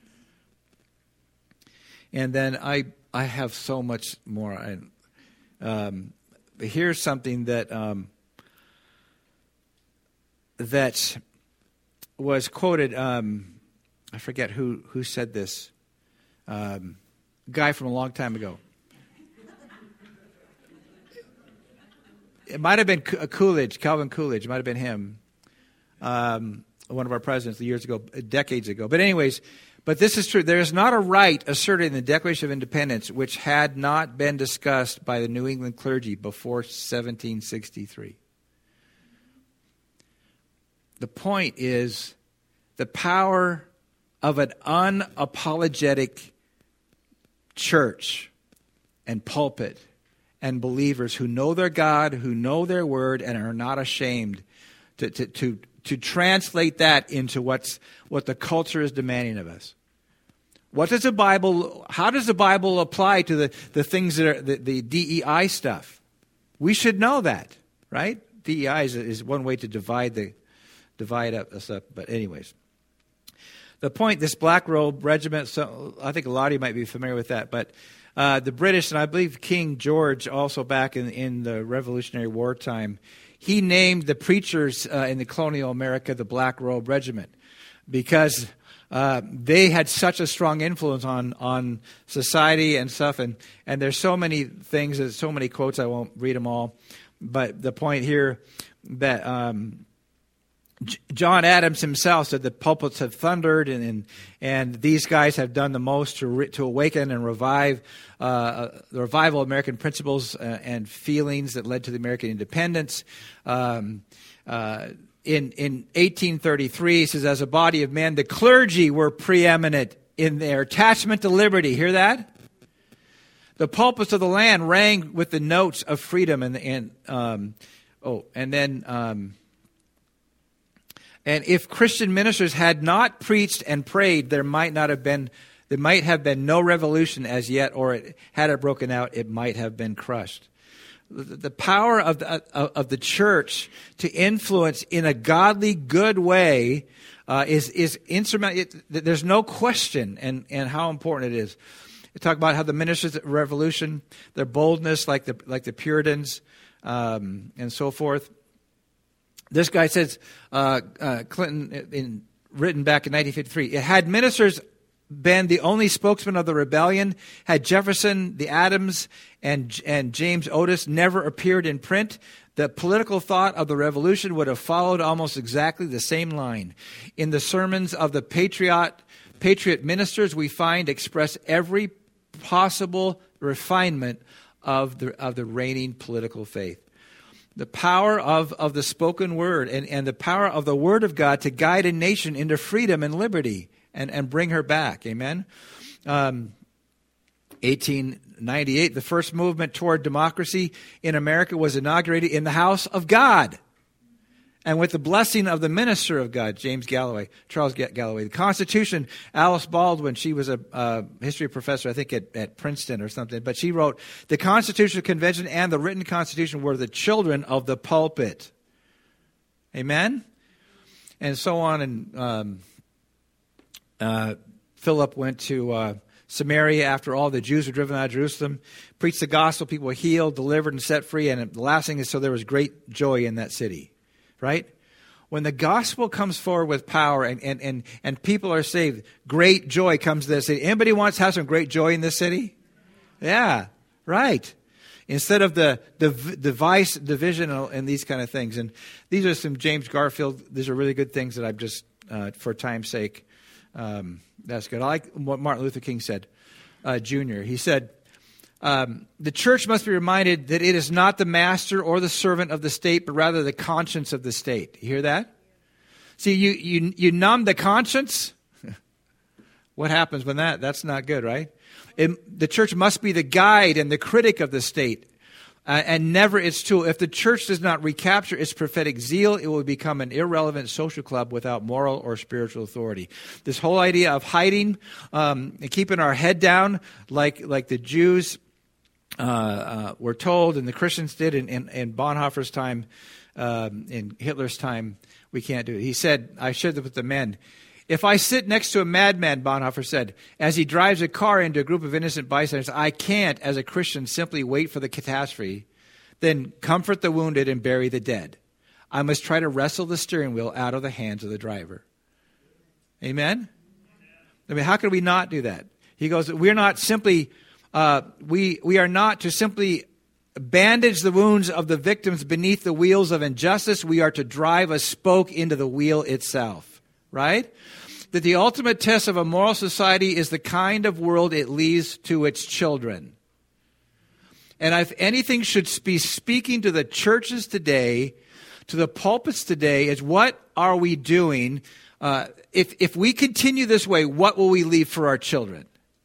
And then I have so much more. Here's something that that was quoted. I forget who said this. Guy from a long time ago. It might have been Coolidge, Calvin Coolidge. It might have been him. One of our presidents decades ago. But anyways, but this is true. There is not a right asserted in the Declaration of Independence which had not been discussed by the New England clergy before 1763. The point is the power of an unapologetic church and pulpit and believers who know their God, who know their word, and are not ashamed to translate that into what the culture is demanding of us. How does the Bible apply to the things that are the DEI stuff? We should know that, right? DEI is one way to divide us up. But anyways, the point, this Black Robe Regiment, so I think a lot of you might be familiar with that, but the British, and I believe King George also back in the Revolutionary War time, he named the preachers in the colonial America the Black Robe Regiment because they had such a strong influence on society and stuff. And there's so many things, there's so many quotes, I won't read them all. But the point here that John Adams himself said the pulpits have thundered, and these guys have done the most to awaken and revive the revival of American principles and feelings that led to the American independence. In 1833, he says, as a body of men, the clergy were preeminent in their attachment to liberty. Hear that? The pulpits of the land rang with the notes of freedom, and if Christian ministers had not preached and prayed, there might have been no revolution as yet, or had it broken out, it might have been crushed. The power of the church to influence in a godly, good way is instrumental. There's no question, and how important it is. We talk about how the ministers of revolution, their boldness, like the Puritans, and so forth. This guy says, Clinton, written back in 1953, had ministers been the only spokesman of the rebellion, had Jefferson, the Adams, and James Otis never appeared in print, the political thought of the revolution would have followed almost exactly the same line. In the sermons of the patriot ministers, we find express every possible refinement of the reigning political faith. The power of the spoken word and the power of the word of God to guide a nation into freedom and liberty and bring her back. Amen. 1898, the first movement toward democracy in America was inaugurated in the house of God. and with the blessing of the minister of God, Charles Galloway. The Constitution, Alice Baldwin, she was a history professor, I think, at Princeton or something, but she wrote, the Constitutional Convention and the written Constitution were the children of the pulpit. Amen? And so on. And Philip went to Samaria after all the Jews were driven out of Jerusalem, preached the gospel, people were healed, delivered, and set free. And the last thing is, so there was great joy in that city. Right? When the gospel comes forward with power and people are saved, great joy comes to the city. Anybody wants to have some great joy in this city? Yeah, right. Instead of the division and these kind of things. And these are some James Garfield. These are really good things that I've just, for time's sake, that's good. I like what Martin Luther King said, Jr. He said, the church must be reminded that it is not the master or the servant of the state, but rather the conscience of the state. You hear that? See, you numb the conscience. What happens when that's not good, right? The church must be the guide and the critic of the state, and never its tool. If the church does not recapture its prophetic zeal, it will become an irrelevant social club without moral or spiritual authority. This whole idea of hiding and keeping our head down, like the Jews were told, and the Christians did in Bonhoeffer's time, in Hitler's time, we can't do it. He said, I shared with the men, if I sit next to a madman, Bonhoeffer said, as he drives a car into a group of innocent bystanders, I can't, as a Christian, simply wait for the catastrophe, then comfort the wounded and bury the dead. I must try to wrestle the steering wheel out of the hands of the driver. Amen? I mean, how could we not do that? He goes, we're not simply... we are not to simply bandage the wounds of the victims beneath the wheels of injustice. We are to drive a spoke into the wheel itself, right? That the ultimate test of a moral society is the kind of world it leaves to its children. And if anything should be speaking to the churches today, to the pulpits today, is what are we doing? If we continue this way, what will we leave for our children?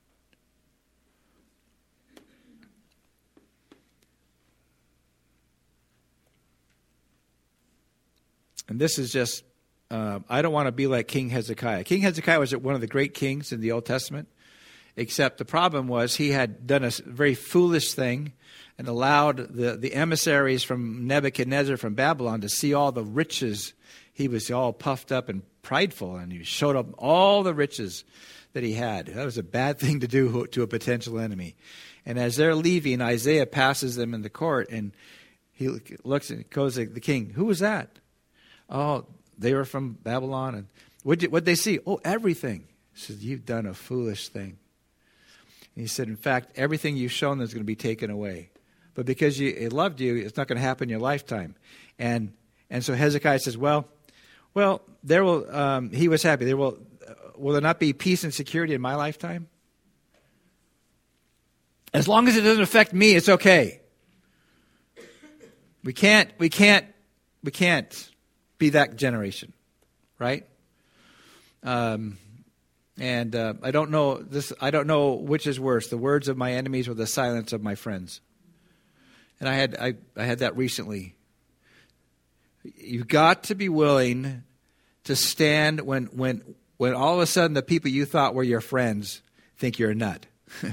And this is just, I don't want to be like King Hezekiah. King Hezekiah was one of the great kings in the Old Testament, except the problem was he had done a very foolish thing and allowed the emissaries from Nebuchadnezzar from Babylon to see all the riches. He was all puffed up and prideful, and he showed up all the riches that he had. That was a bad thing to do to a potential enemy. And as they're leaving, Isaiah passes them in the court, and he looks and goes to the king, who was that? Oh, they were from Babylon. And what'd they see? Oh, everything. He said, you've done a foolish thing. And he said, in fact, everything you've shown them is going to be taken away. But because it loved you, it's not going to happen in your lifetime. And so Hezekiah says, well, there will. He was happy. Will there not be peace and security in my lifetime? As long as it doesn't affect me, it's okay. We can't be that generation, right? And I don't know this. I don't know which is worse: the words of my enemies or the silence of my friends. And I had that recently. You've got to be willing to stand when all of a sudden the people you thought were your friends think you're a nut.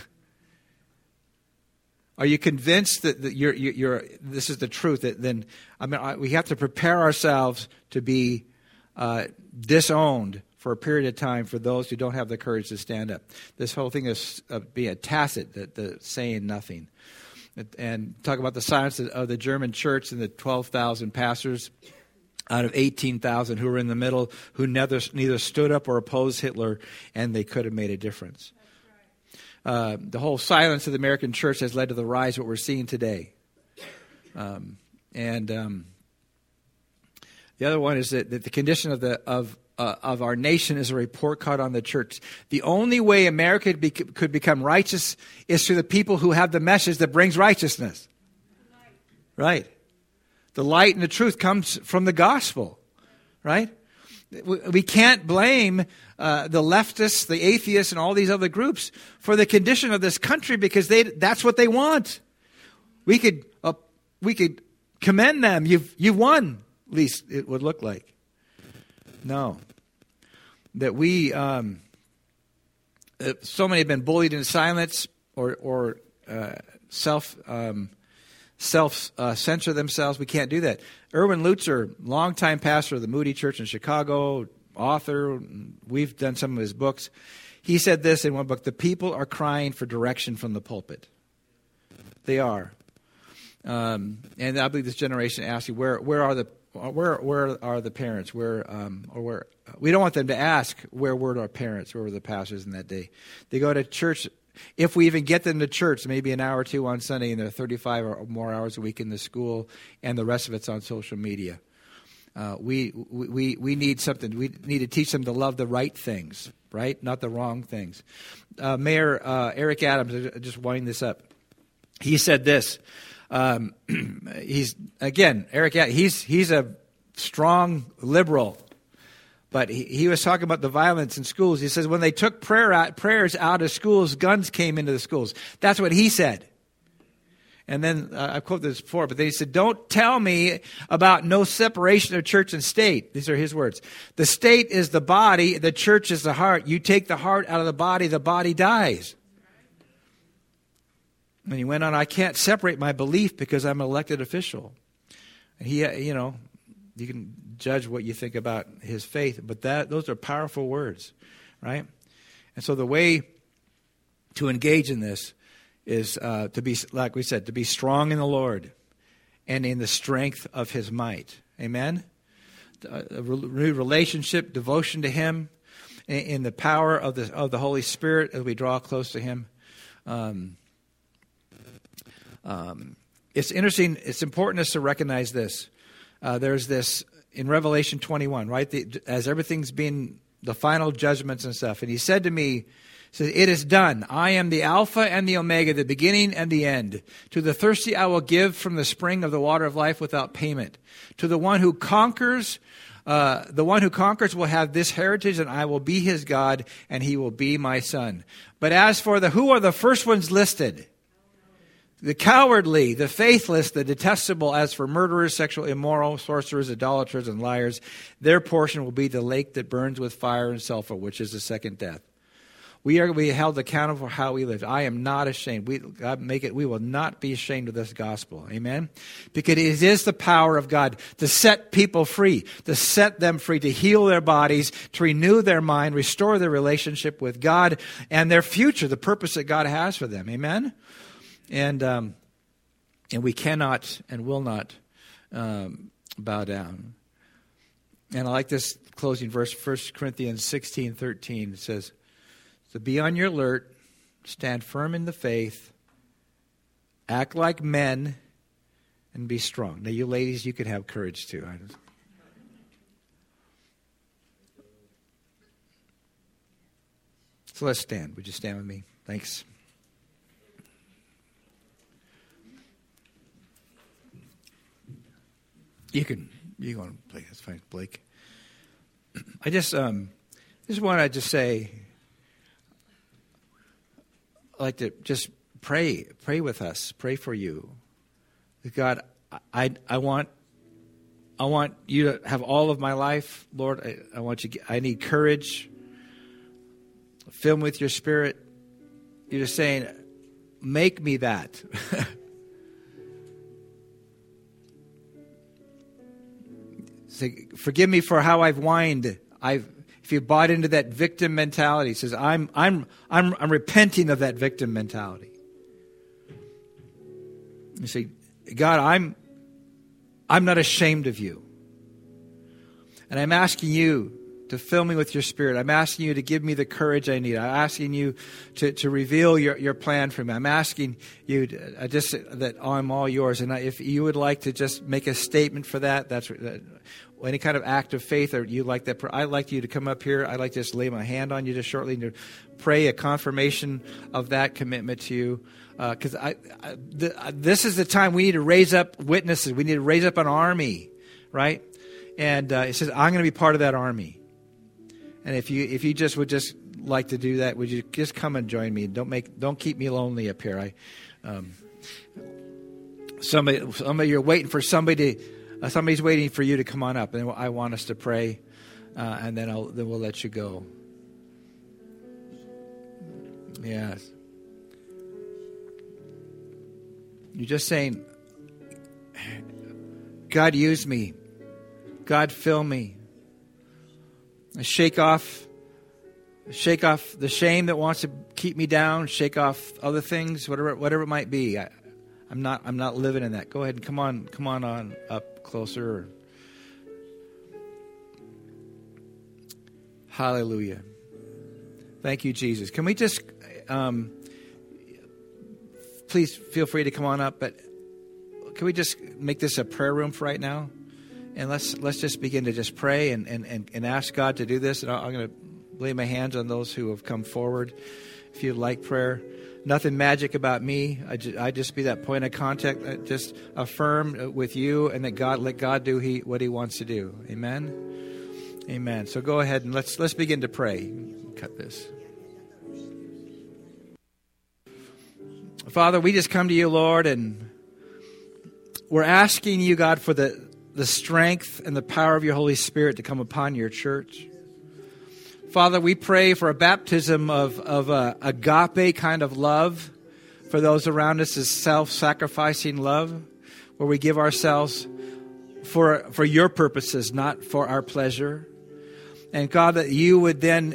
Are you convinced that you're this is the truth? Then we have to prepare ourselves to be disowned for a period of time for those who don't have the courage to stand up. This whole thing is being a tacit, the saying nothing. And talk about the silence of the German church and the 12,000 pastors out of 18,000 who were in the middle, who neither stood up or opposed Hitler, and they could have made a difference. The whole silence of the American church has led to the rise of what we're seeing today. The other one is that the condition of our nation is a report card on the church. The only way America could become righteous is through the people who have the message that brings righteousness. Right. The light and the truth comes from the gospel. Right. We can't blame the leftists, the atheists, and all these other groups for the condition of this country because that's what they want. We could commend them. You've won. least it would look like. No. That we, so many have been bullied into silence or self-censor themselves. We can't do that. Erwin Lutzer, longtime pastor of the Moody Church in Chicago, author, we've done some of his books. He said this in one book: the people are crying for direction from the pulpit. They are. And I believe this generation asks you, where are the parents? We don't want them to ask, where were our parents? Where were the pastors in that day? They go to church. If we even get them to church, maybe an hour or two on Sunday, and they're 35 or more hours a week in the school, and the rest of it's on social media. We need something. We need to teach them to love the right things, right? Not the wrong things. Mayor Eric Adams, just winding this up, he said this. Eric Adams, he's a strong liberal. But he was talking about the violence in schools. He says when they took prayers out of schools, guns came into the schools. That's what he said. And then, I've quoted this before, but he said, don't tell me about no separation of church and state. These are his words. The state is the body, the church is the heart. You take the heart out of the body dies. And he went on, I can't separate my belief because I'm an elected official. And he, you can judge what you think about his faith, but those are powerful words, right? And so the way to engage in this is to be, like we said, to be strong in the Lord and in the strength of his might. Amen? A renewed relationship, devotion to him, in the power of the Holy Spirit as we draw close to him. It's interesting, it's important to recognize this. There's this in Revelation 21, right? As everything's being, the final judgments and stuff. And he said to me, says, it is done. I am the Alpha and the Omega, the beginning and the end. To the thirsty I will give from the spring of the water of life without payment. To the one who conquers, will have this heritage, and I will be his God, and he will be my son. But as for who are the first ones listed? The cowardly, the faithless, the detestable, as for murderers, sexual immoral, sorcerers, idolaters, and liars, their portion will be the lake that burns with fire and sulfur, which is the second death. We are going to be held accountable for how we live. I am not ashamed. We will not be ashamed of this gospel. Amen? Because it is the power of God to set people free, to set them free, to heal their bodies, to renew their mind, restore their relationship with God and their future, the purpose that God has for them. Amen? And we cannot and will not bow down. And I like this closing verse, 1 Corinthians 16:13. It says, so be on your alert, stand firm in the faith, act like men, and be strong. Now, you ladies, you can have courage too. So let's stand. Would you stand with me? Thanks. You can want to play. That's fine, Blake. I just want to say, I'd like to just pray with us, pray for you. God, I want you to have all of my life, Lord. I need courage. Fill me with your Spirit. You're just saying, make me that. Say, forgive me for how I've whined. If you bought into that victim mentality, he says, I'm repenting of that victim mentality. You say, God, I'm not ashamed of you. And I'm asking you to fill me with your Spirit. I'm asking you to give me the courage I need. I'm asking you to reveal your plan for me. I'm asking you that I'm all yours. And if you would like to just make a statement for that, that's any kind of act of faith, or you like that, I'd like you to come up here. I'd like to just lay my hand on you just shortly and to pray a confirmation of that commitment to you. Because this is the time we need to raise up witnesses. We need to raise up an army, right? And it says, I'm going to be part of that army. And if you just would just like to do that, would you just come and join me? Don't keep me lonely up here. Some of you are waiting for somebody Somebody's waiting for you to come on up, and I want us to pray, and then we'll let you go. Yes. You're just saying, God, use me. God, fill me. Shake off the shame that wants to keep me down. Shake off other things, whatever it might be. I'm not living in that. Go ahead and come on up closer. Hallelujah. Thank you, Jesus. Can we just please feel free to come on up, but can we just make this a prayer room for right now? And let's just begin to just pray and ask God to do this. And I'm going to lay my hands on those who have come forward. If you'd like prayer, nothing magic about me. I just be that point of contact. Just affirm with you, and that let God do what He wants to do. Amen. Amen. So go ahead and let's begin to pray. Cut this. Father, we just come to you, Lord, and we're asking you, God, for the strength and the power of your Holy Spirit to come upon your church. Father, we pray for a baptism of agape kind of love for those around us, as self-sacrificing love, where we give ourselves for your purposes, not for our pleasure. And God, that you would then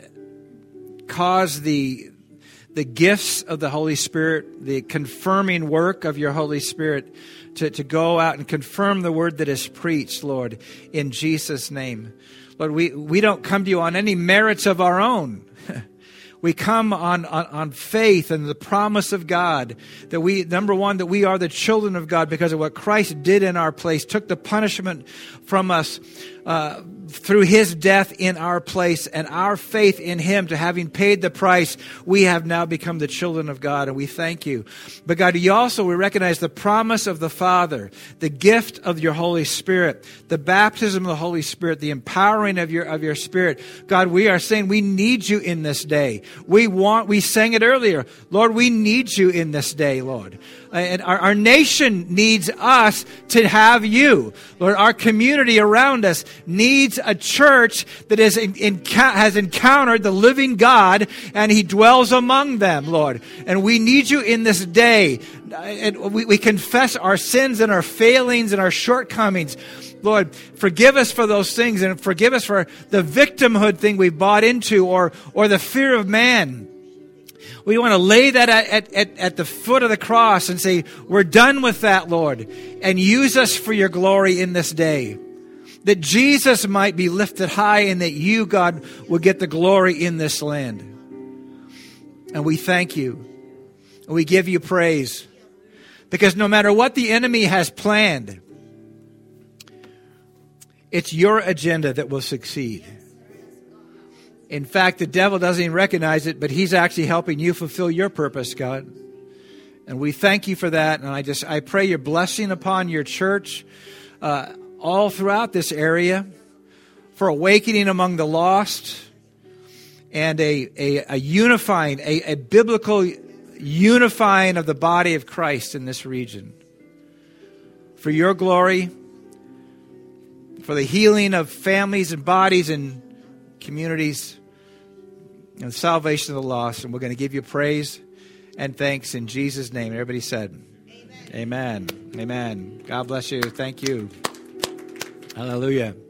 cause the gifts of the Holy Spirit, the confirming work of your Holy Spirit to go out and confirm the word that is preached, Lord, in Jesus' name. Lord, we don't come to you on any merits of our own. We come on faith and the promise of God that number one, that we are the children of God because of what Christ did in our place, took the punishment from us through His death in our place, and our faith in Him, to having paid the price, we have now become the children of God, and we thank you. But God, we recognize the promise of the Father, the gift of your Holy Spirit, the baptism of the Holy Spirit, the empowering of your Spirit. God, we are saying we need you in this day. We sang it earlier. Lord, we need you in this day, Lord. And our nation needs us to have you. Lord, our community around us needs a church that has encountered the living God, and He dwells among them, Lord. And we need you in this day. And we confess our sins and our failings and our shortcomings. Lord, forgive us for those things, and forgive us for the victimhood thing we've bought into, or the fear of man. We want to lay that at the foot of the cross and say, we're done with that, Lord, and use us for your glory in this day. That Jesus might be lifted high, and that you, God, will get the glory in this land. And we thank you. And we give you praise. Because no matter what the enemy has planned, it's your agenda that will succeed. In fact, the devil doesn't even recognize it, but he's actually helping you fulfill your purpose, God. And we thank you for that. And I pray your blessing upon your church all throughout this area, for awakening among the lost, and a unifying, a biblical unifying of the body of Christ in this region. For your glory, for the healing of families and bodies and communities, and salvation of the lost. And we're going to give you praise and thanks in Jesus' name. Everybody said, Amen. Amen. Amen. God bless you. Thank you. Hallelujah.